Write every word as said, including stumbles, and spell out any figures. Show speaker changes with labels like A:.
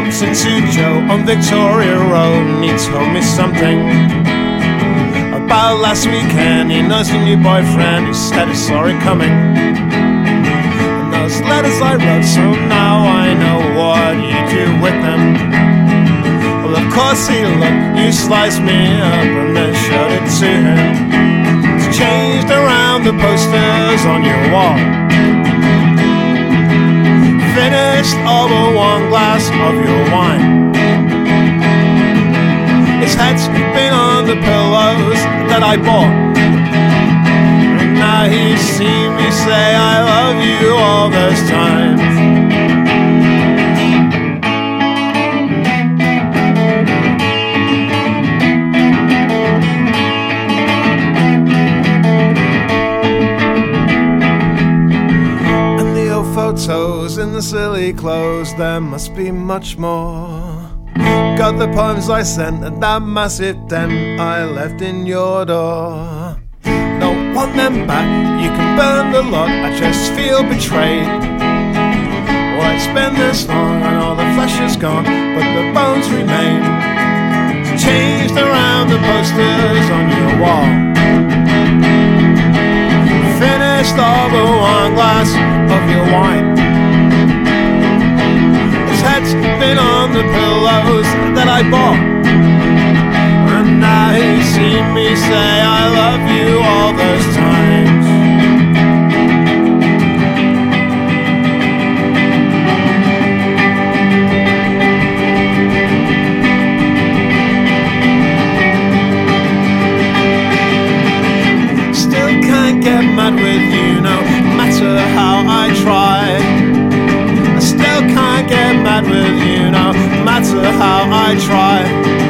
A: bumped into Joe on Victoria Road, and he told me something about last weekend. He knows your new boyfriend, he said he saw it coming. And those letters I wrote, so now I know what you do with them. Well, of course he looked, you sliced me up and then showed it to him. It's changed around the posters on your wall. Finished over one glass of your wine. His head's been on the pillows that I bought, and now he's seen me say I love you all those times. And the old photos in the silly clothes, there must be much more. Got the poems I sent and that massive dent I left in your door. Don't want them back, you can burn the lot, I just feel betrayed. Well, it's been this long and all the flesh is gone, but the bones remain. It's changed around the posters on your wall. Finished over one glass of your wine. Head's been on the pillows that I bought, and now he's seen me say I love you all those times. Still can't get mad with you, no matter how I try. I still can't get mad with you, no matter how I try.